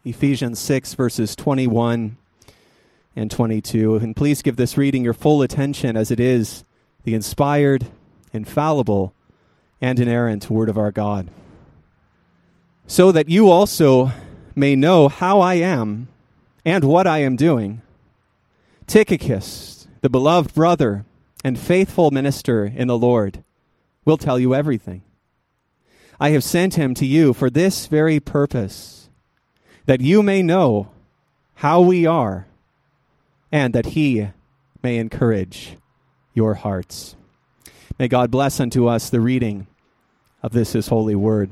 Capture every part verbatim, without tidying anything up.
Ephesians six, verses twenty-one and twenty-two. And please give this reading your full attention, as it is the inspired, infallible, and inerrant Word of our God. So that you also may know how I am and what I am doing, Tychicus, the beloved brother and faithful minister in the Lord, will tell you everything. I have sent him to you for this very purpose, that you may know how we are, and that he may encourage your hearts. May God bless unto us the reading of this his holy word.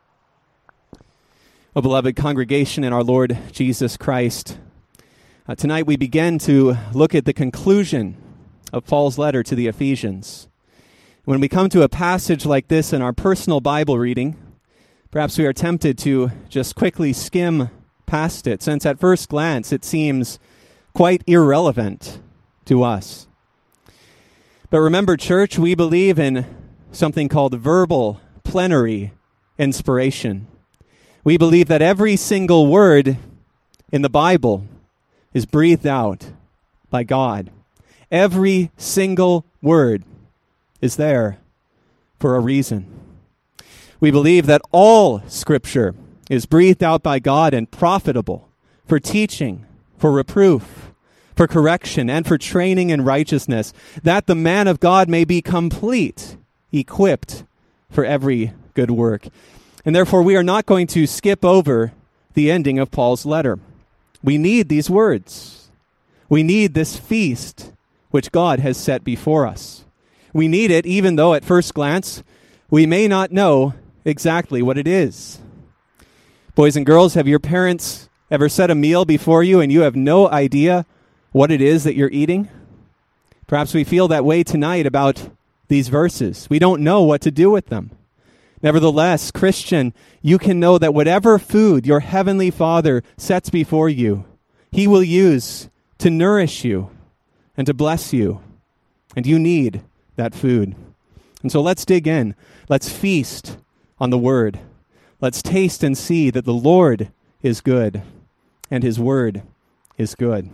O beloved congregation in our Lord Jesus Christ, uh, tonight we begin to look at the conclusion of Paul's letter to the Ephesians. When we come to a passage like this in our personal Bible reading, perhaps we are tempted to just quickly skim past it, since at first glance it seems quite irrelevant to us. But remember, church, we believe in something called verbal plenary inspiration. We believe that every single word in the Bible is breathed out by God. Every single word is there for a reason. We believe that all Scripture is breathed out by God and profitable for teaching, for reproof, for correction, and for training in righteousness, that the man of God may be complete, equipped for every good work. And therefore we are not going to skip over the ending of Paul's letter. We need these words. We need this feast which God has set before us. We need it even though at first glance we may not know exactly what it is. Boys and girls, have your parents ever set a meal before you and you have no idea what it is that you're eating? Perhaps we feel that way tonight about these verses. We don't know what to do with them. Nevertheless, Christian, you can know that whatever food your heavenly Father sets before you, he will use to nourish you and to bless you. And you need that food. And so let's dig in. Let's feast on the Word. Let's taste and see that the Lord is good and his Word is good.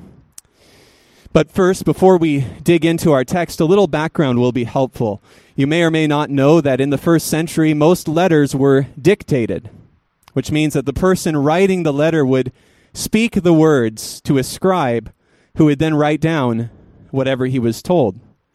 But first, before we dig into our text, a little background will be helpful. You may or may not know that in the first century, most letters were dictated, which means that the person writing the letter would speak the words to a scribe who would then write down whatever he was told.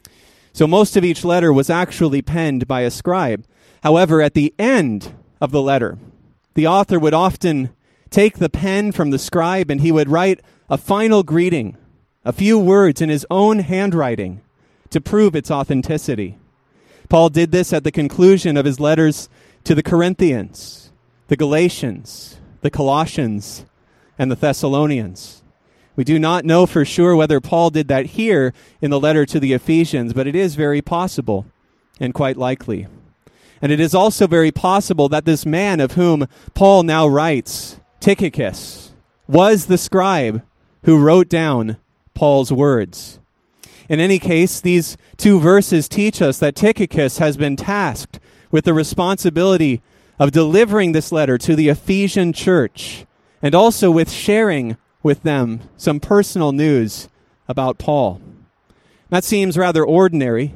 So most of each letter was actually penned by a scribe. However, at the end of the letter, the author would often take the pen from the scribe and he would write a final greeting, a few words in his own handwriting to prove its authenticity. Paul did this at the conclusion of his letters to the Corinthians, the Galatians, the Colossians, and the Thessalonians. We do not know for sure whether Paul did that here in the letter to the Ephesians, but it is very possible and quite likely. And it is also very possible that this man of whom Paul now writes, Tychicus, was the scribe who wrote down Paul's words. In any case, these two verses teach us that Tychicus has been tasked with the responsibility of delivering this letter to the Ephesian church and also with sharing with them some personal news about Paul. That seems rather ordinary.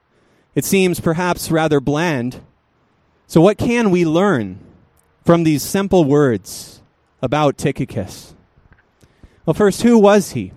It seems perhaps rather bland. So what can we learn from these simple words about Tychicus? Well, first, who was he?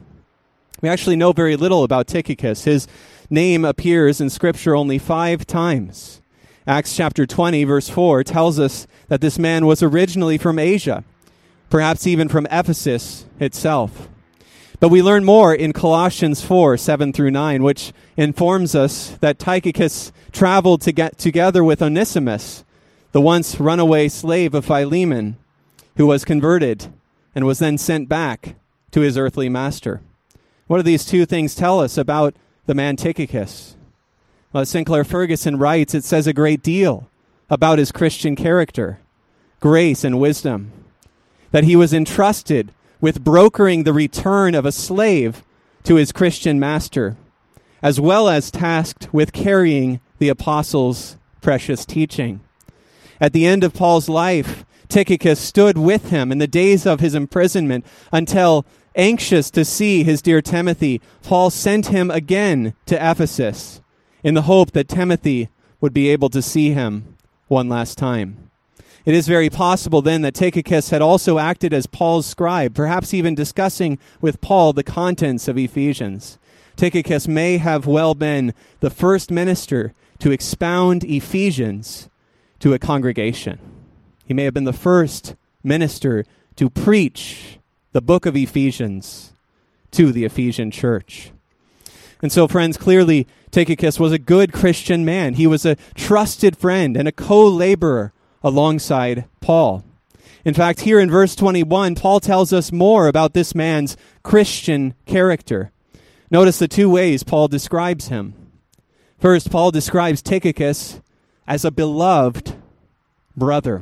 We actually know very little about Tychicus. His name appears in Scripture only five times. Acts chapter twenty, verse four, tells us that this man was originally from Asia, perhaps even from Ephesus itself. But we learn more in Colossians four, seven through nine, which informs us that Tychicus traveled to get together with Onesimus, the once runaway slave of Philemon, who was converted and was then sent back to his earthly master. What do these two things tell us about the man Tychicus? Well, as Sinclair Ferguson writes, it says a great deal about his Christian character, grace and wisdom, that he was entrusted with brokering the return of a slave to his Christian master, as well as tasked with carrying the apostles' precious teaching. At the end of Paul's life, Tychicus stood with him in the days of his imprisonment until, anxious to see his dear Timothy, Paul sent him again to Ephesus in the hope that Timothy would be able to see him one last time. It is very possible then that Tychicus had also acted as Paul's scribe, perhaps even discussing with Paul the contents of Ephesians. Tychicus may have well been the first minister to expound Ephesians to a congregation. He may have been the first minister to preach the book of Ephesians to the Ephesian church. And so, friends, clearly Tychicus was a good Christian man. He was a trusted friend and a co-laborer alongside Paul. In fact, here in verse twenty-one, Paul tells us more about this man's Christian character. Notice the two ways Paul describes him. First, Paul describes Tychicus as a beloved brother.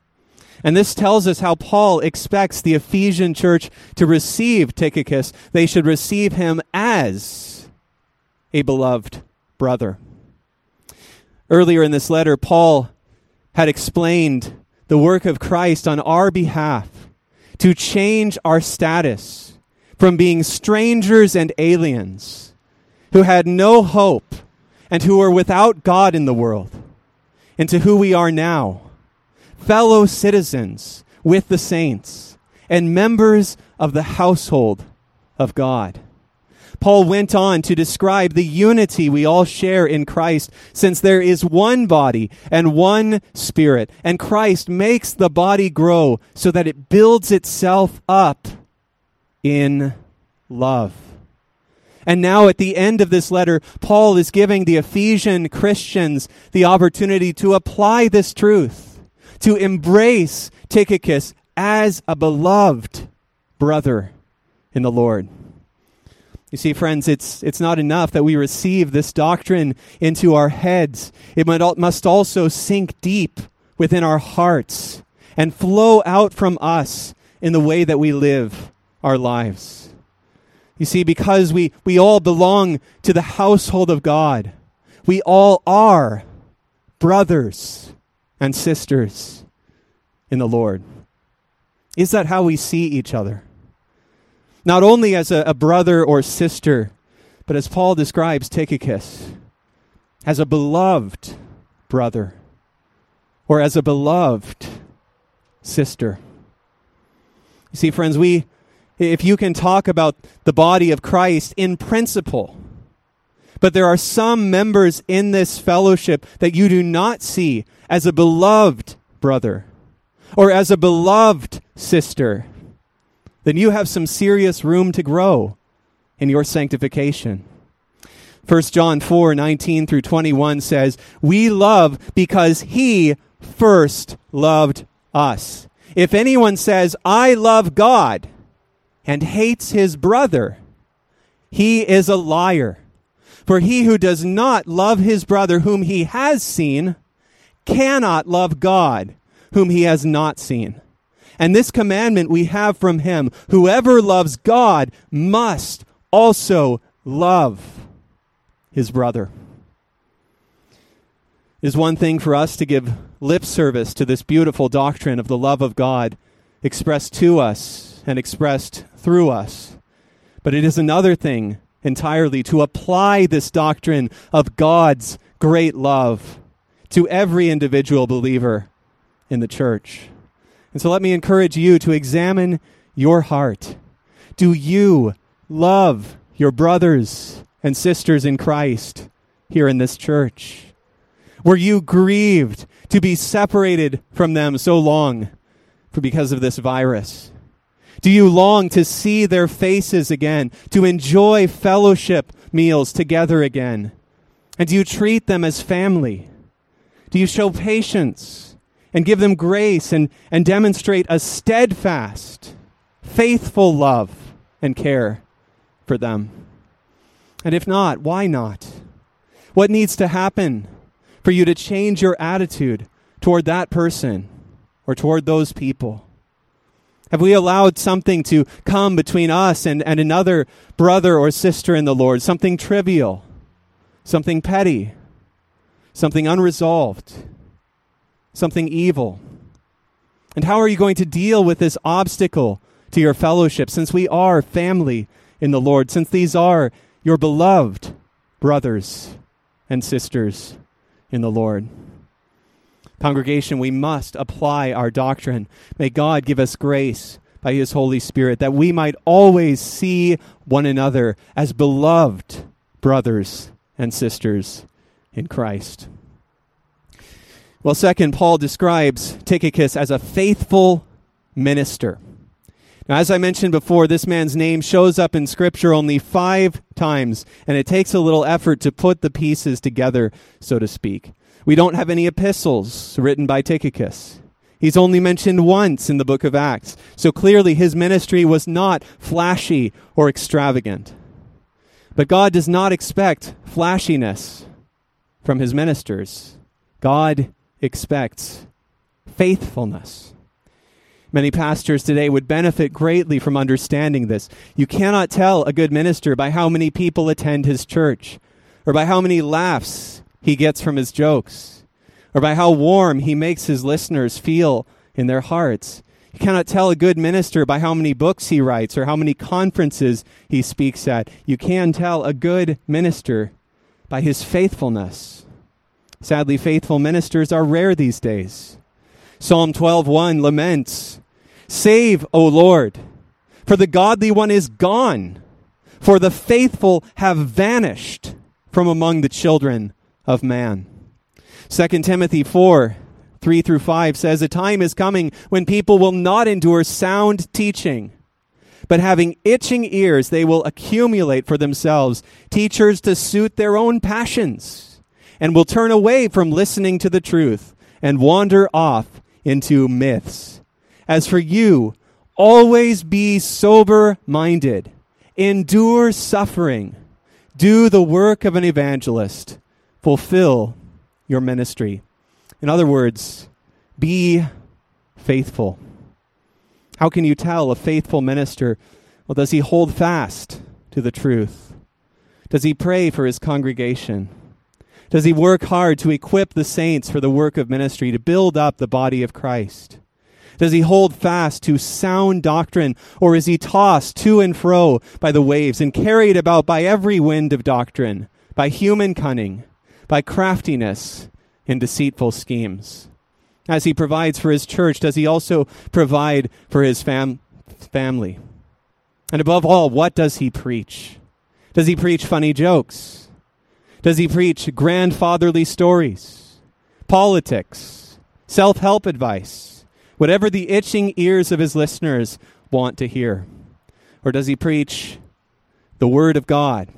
And this tells us how Paul expects the Ephesian church to receive Tychicus. They should receive him as a beloved brother. Earlier in this letter, Paul had explained the work of Christ on our behalf to change our status from being strangers and aliens who had no hope and who were without God in the world, into who we are now, fellow citizens with the saints and members of the household of God. Paul went on to describe the unity we all share in Christ, since there is one body and one Spirit, and Christ makes the body grow so that it builds itself up in love. And now at the end of this letter, Paul is giving the Ephesian Christians the opportunity to apply this truth, to embrace Tychicus as a beloved brother in the Lord. You see, friends, it's it's not enough that we receive this doctrine into our heads. It must also sink deep within our hearts and flow out from us in the way that we live our lives. You see, because we, we all belong to the household of God, we all are brothers and sisters in the Lord. Is that how we see each other? Not only as a, a brother or sister, but as Paul describes Tychicus, as a beloved brother or as a beloved sister. You see, friends, we, if you can talk about the body of Christ in principle, but there are some members in this fellowship that you do not see as a beloved brother or as a beloved sister, then you have some serious room to grow in your sanctification. First John four, nineteen through twenty-one says, "We love because he first loved us. If anyone says, 'I love God,' and hates his brother, he is a liar. For he who does not love his brother whom he has seen cannot love God whom he has not seen. And this commandment we have from him, whoever loves God must also love his brother." It is one thing for us to give lip service to this beautiful doctrine of the love of God expressed to us and expressed through us. But it is another thing entirely to apply this doctrine of God's great love to every individual believer in the church. And so let me encourage you to examine your heart. Do you love your brothers and sisters in Christ here in this church? Were you grieved to be separated from them so long for because of this virus? Do you long to see their faces again, to enjoy fellowship meals together again? And do you treat them as family? Do you show patience and give them grace and, and demonstrate a steadfast, faithful love and care for them? And if not, why not? What needs to happen for you to change your attitude toward that person or toward those people? Have we allowed something to come between us and, and another brother or sister in the Lord? Something trivial, something petty, something unresolved, something evil. And how are you going to deal with this obstacle to your fellowship, since we are family in the Lord, since these are your beloved brothers and sisters in the Lord? Congregation, we must apply our doctrine. May God give us grace by his Holy Spirit that we might always see one another as beloved brothers and sisters in Christ. Well, second, Paul describes Tychicus as a faithful minister. Now, as I mentioned before, this man's name shows up in Scripture only five times, and it takes a little effort to put the pieces together, so to speak. We don't have any epistles written by Tychicus. He's only mentioned once in the book of Acts, so clearly his ministry was not flashy or extravagant. But God does not expect flashiness from his ministers. God expects faithfulness. Many pastors today would benefit greatly from understanding this. You cannot tell a good minister by how many people attend his church, or by how many laughs he gets from his jokes, or by how warm he makes his listeners feel in their hearts. You cannot tell a good minister by how many books he writes or how many conferences he speaks at. You can tell a good minister by his faithfulness. Sadly, faithful ministers are rare these days. Psalm twelve one laments, "Save, O Lord, for the godly one is gone, for the faithful have vanished from among the children of man." Second Timothy four, three through five says, "A time is coming when people will not endure sound teaching, but having itching ears, they will accumulate for themselves teachers to suit their own passions, and will turn away from listening to the truth and wander off into myths. As for you, always be sober-minded, endure suffering, do the work of an evangelist, fulfill your ministry." In other words, be faithful. How can you tell a faithful minister? Well, does he hold fast to the truth? Does he pray for his congregation? Does he work hard to equip the saints for the work of ministry, to build up the body of Christ? Does he hold fast to sound doctrine, or is he tossed to and fro by the waves and carried about by every wind of doctrine, by human cunning, by craftiness and deceitful schemes? As he provides for his church, does he also provide for his fam- family? And above all, what does he preach? Does he preach funny jokes? Does he preach grandfatherly stories, politics, self-help advice, whatever the itching ears of his listeners want to hear? Or does he preach the word of God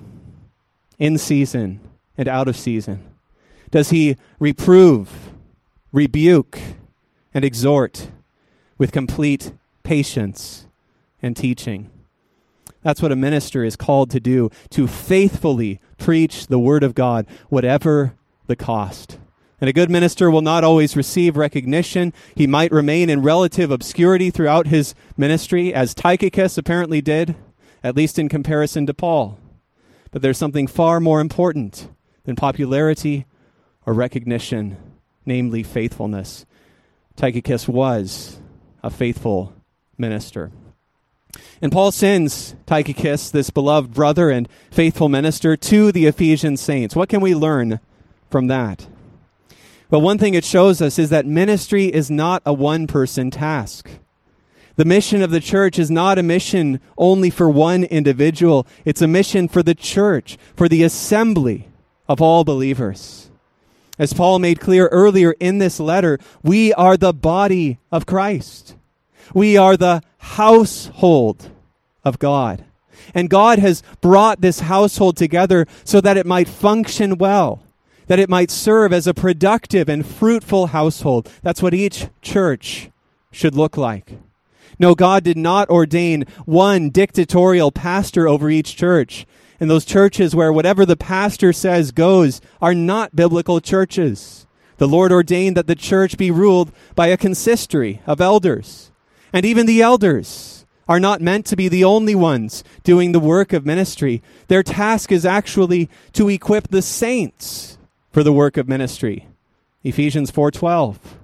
in season and out of season? Does he reprove, rebuke, and exhort with complete patience and teaching? That's what a minister is called to do, to faithfully preach the word of God, whatever the cost. And a good minister will not always receive recognition. He might remain in relative obscurity throughout his ministry, as Tychicus apparently did, at least in comparison to Paul. But there's something far more important than popularity or recognition, namely faithfulness. Tychicus was a faithful minister. And Paul sends Tychicus, this beloved brother and faithful minister, to the Ephesian saints. What can we learn from that? Well, one thing it shows us is that ministry is not a one-person task. The mission of the church is not a mission only for one individual. It's a mission for the church, for the assembly of all believers. As Paul made clear earlier in this letter, we are the body of Christ. We are the household of God. And God has brought this household together so that it might function well, that it might serve as a productive and fruitful household. That's what each church should look like. No, God did not ordain one dictatorial pastor over each church. And those churches where whatever the pastor says goes are not biblical churches. The Lord ordained that the church be ruled by a consistory of elders. And even the elders are not meant to be the only ones doing the work of ministry. Their task is actually to equip the saints for the work of ministry. Ephesians four twelve.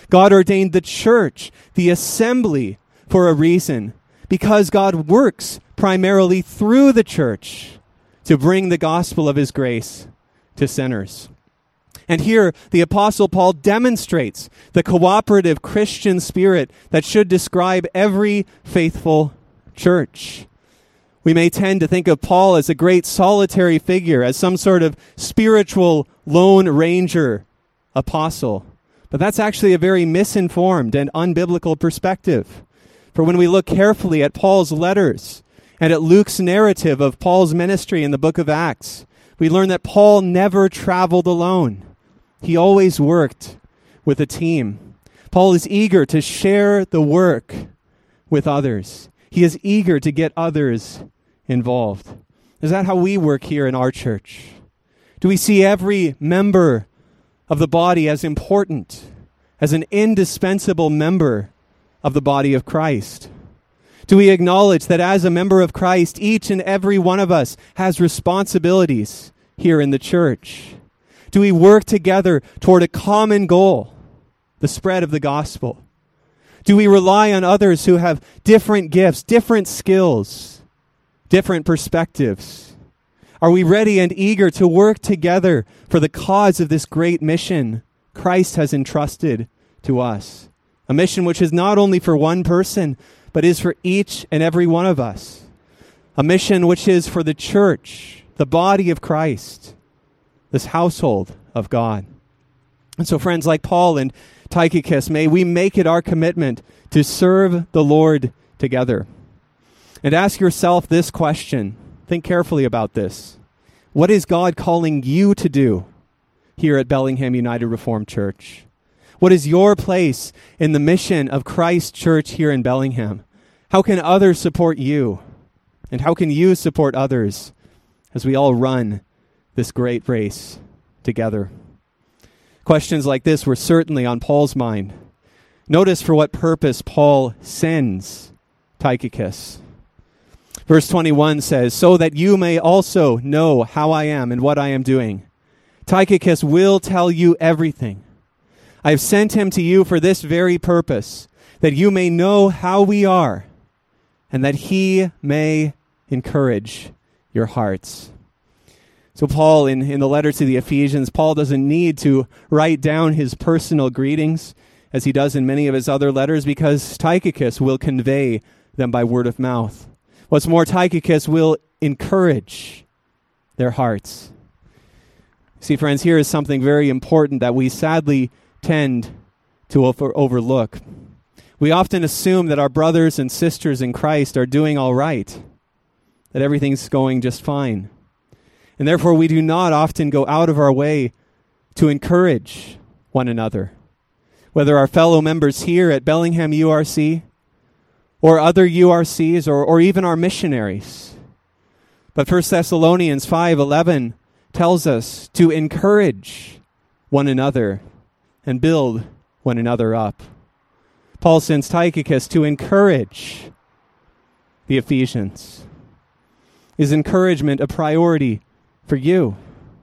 God ordained the church, the assembly, for a reason, because God works primarily through the church to bring the gospel of his grace to sinners. And here, the Apostle Paul demonstrates the cooperative Christian spirit that should describe every faithful church. We may tend to think of Paul as a great solitary figure, as some sort of spiritual lone ranger apostle. But that's actually a very misinformed and unbiblical perspective. For when we look carefully at Paul's letters and at Luke's narrative of Paul's ministry in the book of Acts, we learn that Paul never traveled alone. He always worked with a team. Paul is eager to share the work with others. He is eager to get others involved. Is that how we work here in our church? Do we see every member of the body as important, as an indispensable member of the body of Christ? Do we acknowledge that as a member of Christ, each and every one of us has responsibilities here in the church? Do we work together toward a common goal, the spread of the gospel? Do we rely on others who have different gifts, different skills, different perspectives? Are we ready and eager to work together for the cause of this great mission Christ has entrusted to us? A mission which is not only for one person, but is for each and every one of us. A mission which is for the church, the body of Christ, this household of God. And so, friends, like Paul and Tychicus, may we make it our commitment to serve the Lord together. And ask yourself this question. Think carefully about this. What is God calling you to do here at Bellingham United Reformed Church? What is your place in the mission of Christ Church here in Bellingham? How can others support you? And how can you support others as we all run this great race together? Questions like this were certainly on Paul's mind. Notice for what purpose Paul sends Tychicus. Verse twenty-one says, "So that you may also know how I am and what I am doing. Tychicus will tell you everything. I have sent him to you for this very purpose, that you may know how we are, and that he may encourage your hearts." So Paul, in, in the letter to the Ephesians, Paul doesn't need to write down his personal greetings, as he does in many of his other letters, because Tychicus will convey them by word of mouth. What's more, Tychicus will encourage their hearts. See, friends, here is something very important that we sadly tend to over- overlook. We often assume that our brothers and sisters in Christ are doing all right, that everything's going just fine. And therefore, we do not often go out of our way to encourage one another, whether our fellow members here at Bellingham U R C or other U R Cs or, or even our missionaries. But First Thessalonians five eleven tells us to encourage one another and build one another up. Paul sends Tychicus to encourage the Ephesians. Is encouragement a priority for you?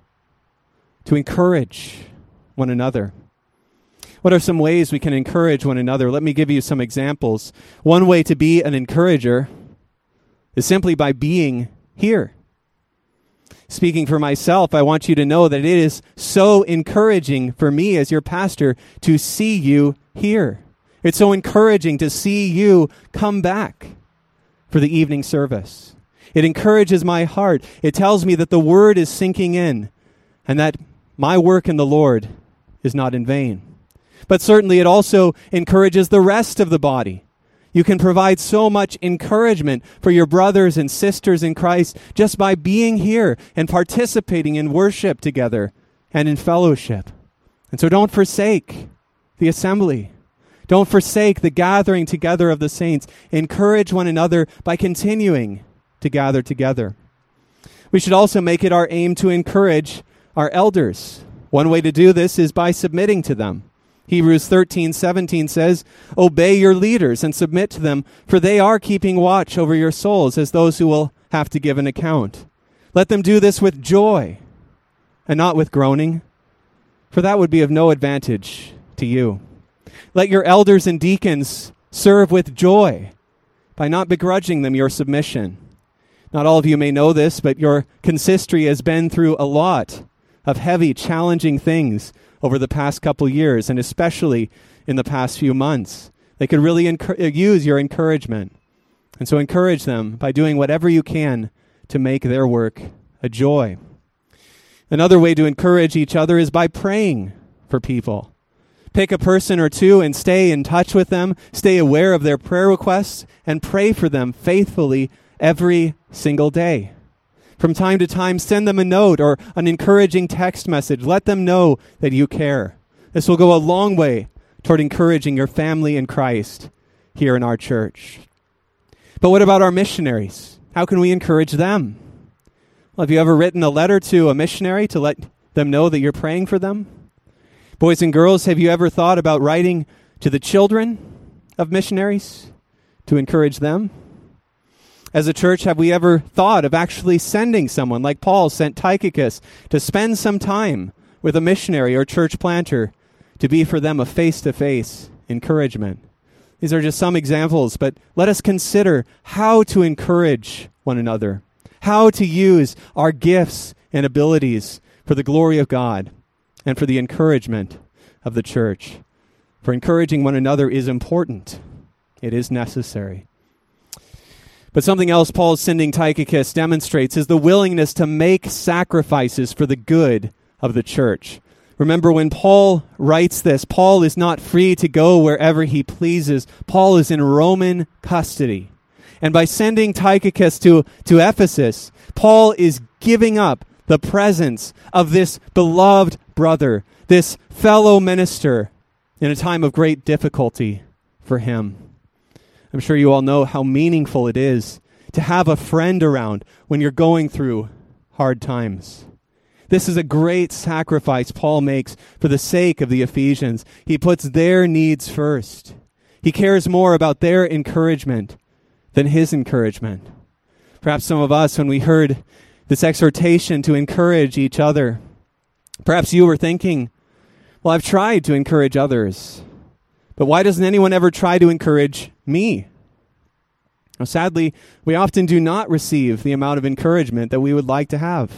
To encourage one another. What are some ways we can encourage one another? Let me give you some examples. One way to be an encourager is simply by being here. Speaking for myself, I want you to know that it is so encouraging for me as your pastor to see you here. It's so encouraging to see you come back for the evening service. It encourages my heart. It tells me that the word is sinking in and that my work in the Lord is not in vain. But certainly it also encourages the rest of the body. You can provide so much encouragement for your brothers and sisters in Christ just by being here and participating in worship together and in fellowship. And so don't forsake the assembly. Don't forsake the gathering together of the saints. Encourage one another by continuing to gather together. We should also make it our aim to encourage our elders. One way to do this is by submitting to them. Hebrews thirteen seventeen says, "Obey your leaders and submit to them, for they are keeping watch over your souls as those who will have to give an account. Let them do this with joy and not with groaning, for that would be of no advantage to you." Let your elders and deacons serve with joy by not begrudging them your submission. Not all of you may know this, but your consistory has been through a lot of heavy, challenging things over the past couple years, and especially in the past few months. They could really encu- use your encouragement. And so encourage them by doing whatever you can to make their work a joy. Another way to encourage each other is by praying for people. Pick a person or two and stay in touch with them, stay aware of their prayer requests, and pray for them faithfully every single day. From time to time, send them a note or an encouraging text message. Let them know that you care. This will go a long way toward encouraging your family in Christ here in our church. But what about our missionaries? How can we encourage them? Well, have you ever written a letter to a missionary to let them know that you're praying for them? Boys and girls, have you ever thought about writing to the children of missionaries to encourage them? As a church, have we ever thought of actually sending someone like Paul sent Tychicus to spend some time with a missionary or church planter to be for them a face-to-face encouragement? These are just some examples, but let us consider how to encourage one another, how to use our gifts and abilities for the glory of God and for the encouragement of the church. For encouraging one another is important. It is necessary. But something else Paul sending Tychicus demonstrates is the willingness to make sacrifices for the good of the church. Remember, when Paul writes this, Paul is not free to go wherever he pleases. Paul is in Roman custody. And by sending Tychicus to, to Ephesus, Paul is giving up the presence of this beloved brother, this fellow minister, in a time of great difficulty for him. I'm sure you all know how meaningful it is to have a friend around when you're going through hard times. This is a great sacrifice Paul makes for the sake of the Ephesians. He puts their needs first. He cares more about their encouragement than his encouragement. Perhaps some of us, when we heard this exhortation to encourage each other, perhaps you were thinking, well, I've tried to encourage others, but why doesn't anyone ever try to encourage me? Now, sadly, we often do not receive the amount of encouragement that we would like to have.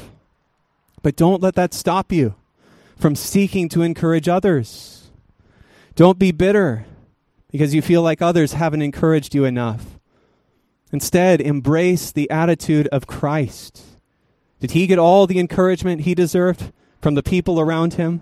But don't let that stop you from seeking to encourage others. Don't be bitter because you feel like others haven't encouraged you enough. Instead, embrace the attitude of Christ. Did he get all the encouragement he deserved from the people around him?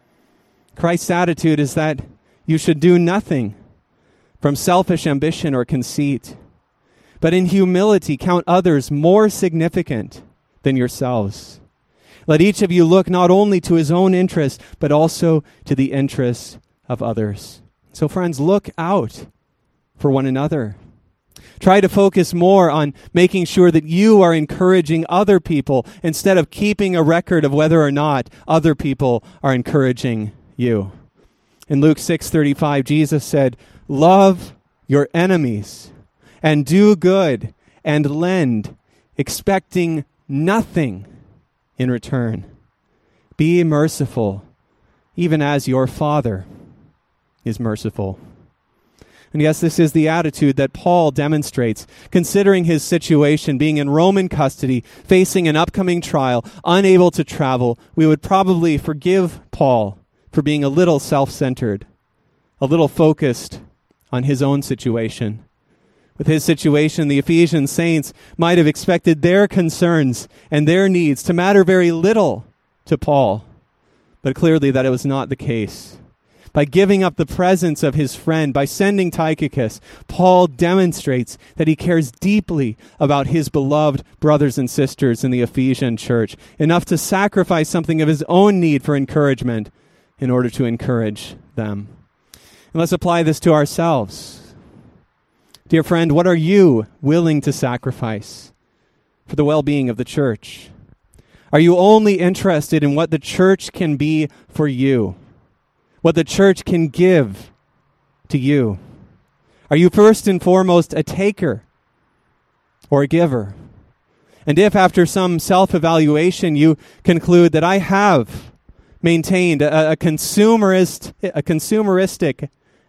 Christ's attitude is that you should do nothing from selfish ambition or conceit, but in humility count others more significant than yourselves. Let each of you look not only to his own interests, but also to the interests of others. So friends, look out for one another. Try to focus more on making sure that you are encouraging other people instead of keeping a record of whether or not other people are encouraging you. In Luke six thirty-five, Jesus said, "Love your enemies and do good and lend, expecting nothing in return. Be merciful, even as your Father is merciful." And yes, this is the attitude that Paul demonstrates, considering his situation, being in Roman custody, facing an upcoming trial, unable to travel. We would probably forgive Paul for being a little self-centered, a little focused on his own situation. With his situation, the Ephesian saints might have expected their concerns and their needs to matter very little to Paul, but clearly that it was not the case. By giving up the presence of his friend, by sending Tychicus, Paul demonstrates that he cares deeply about his beloved brothers and sisters in the Ephesian church, enough to sacrifice something of his own need for encouragement in order to encourage them. And let's apply this to ourselves. Dear friend, what are you willing to sacrifice for the well-being of the church? Are you only interested in what the church can be for you? What the church can give to you? Are you first and foremost a taker or a giver? And if after some self-evaluation you conclude that I have maintained a, a consumerist, a consumeristic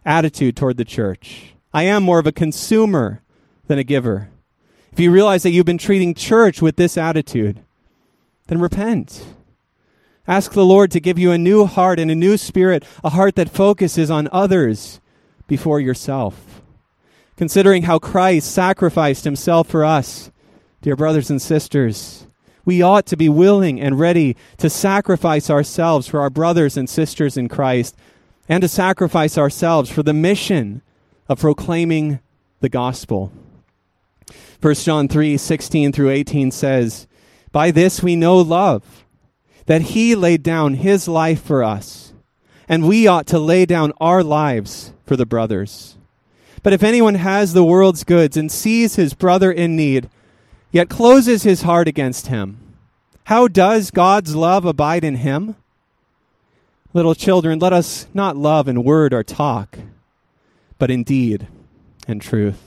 attitude toward the church. I am more of a consumer than a giver. If you realize that you've been treating church with this attitude, then repent. Ask the Lord to give you a new heart and a new spirit, a heart that focuses on others before yourself. Considering how Christ sacrificed himself for us, dear brothers and sisters, we ought to be willing and ready to sacrifice ourselves for our brothers and sisters in Christ and to sacrifice ourselves for the mission of proclaiming the gospel. First John three, sixteen through eighteen says, "By this we know love, that he laid down his life for us, and we ought to lay down our lives for the brothers. But if anyone has the world's goods and sees his brother in need, yet closes his heart against him, how does God's love abide in him? Little children, let us not love in word or talk, but in deed and truth."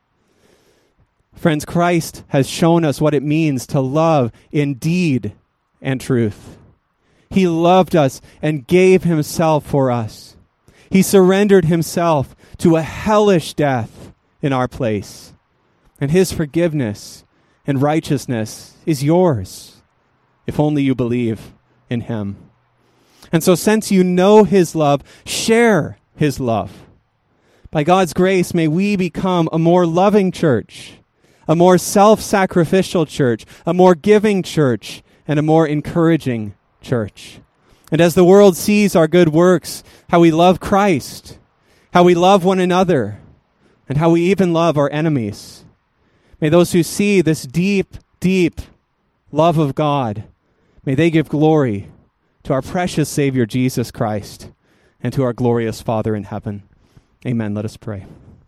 Friends, Christ has shown us what it means to love in deed and truth. He loved us and gave himself for us. He surrendered himself to a hellish death in our place. And his forgiveness and righteousness is yours, if only you believe in him. And so since you know his love, share his love. By God's grace, may we become a more loving church, a more self-sacrificial church, a more giving church, and a more encouraging church. And as the world sees our good works, how we love Christ, how we love one another, and how we even love our enemies, may those who see this deep, deep love of God, may they give glory to our precious Savior, Jesus Christ, and to our glorious Father in heaven. Amen. Let us pray.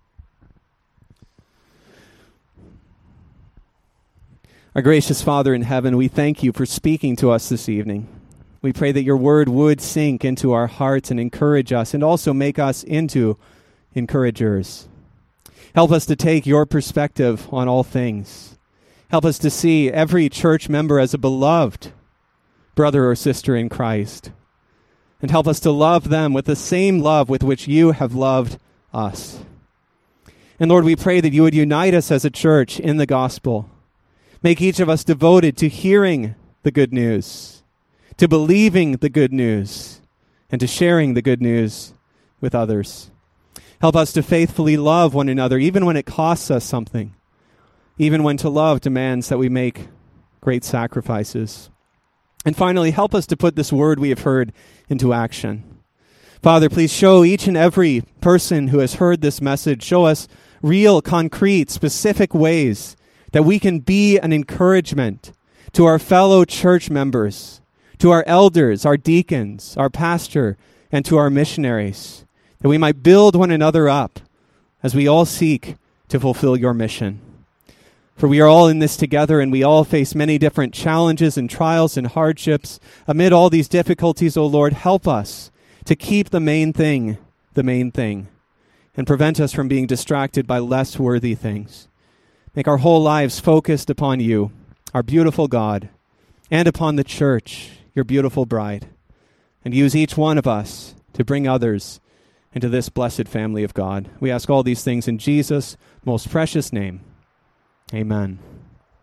Our gracious Father in heaven, we thank you for speaking to us this evening. We pray that your word would sink into our hearts and encourage us and also make us into encouragers. Help us to take your perspective on all things. Help us to see every church member as a beloved brother or sister in Christ. And help us to love them with the same love with which you have loved us. And Lord, we pray that you would unite us as a church in the gospel. Make each of us devoted to hearing the good news, to believing the good news, and to sharing the good news with others. Help us to faithfully love one another, even when it costs us something, even when to love demands that we make great sacrifices. And finally, help us to put this word we have heard into action. Father, please show each and every person who has heard this message, show us real, concrete, specific ways that we can be an encouragement to our fellow church members, to our elders, our deacons, our pastor, and to our missionaries, that we might build one another up as we all seek to fulfill your mission. For we are all in this together, and we all face many different challenges and trials and hardships. Amid all these difficulties, O Lord, help us to keep the main thing the main thing, and prevent us from being distracted by less worthy things. Make our whole lives focused upon you, our beautiful God, and upon the church, your beautiful bride. And use each one of us to bring others into this blessed family of God. We ask all these things in Jesus' most precious name. Amen.